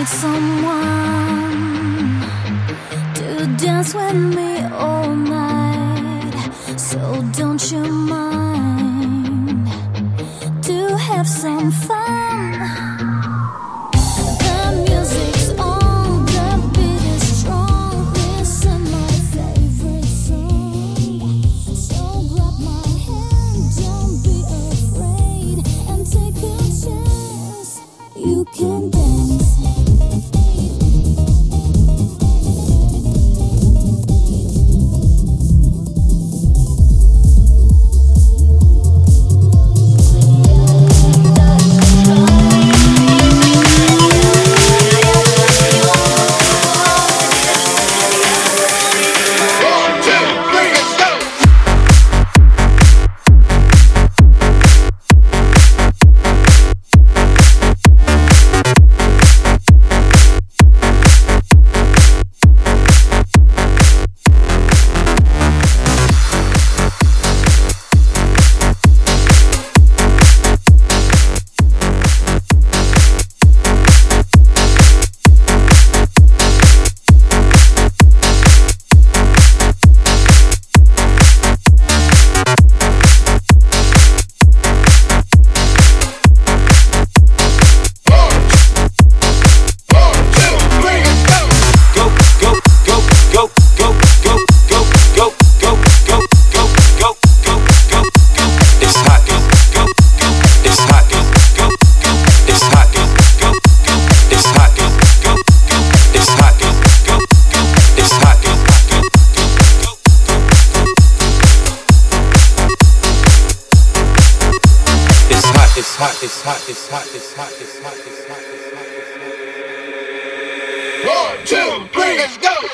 someone to dance with me all night. So don't you mind to have some fun? The music's on, the beat is strong. Listen my favorite song. So grab my hand, don't be afraid, and take a chance. You can dance. It's hot, it's hot, it's hot, it's hot, it's hot, it's hot, it's hot, it's hot. 1, 2, 3, let's go!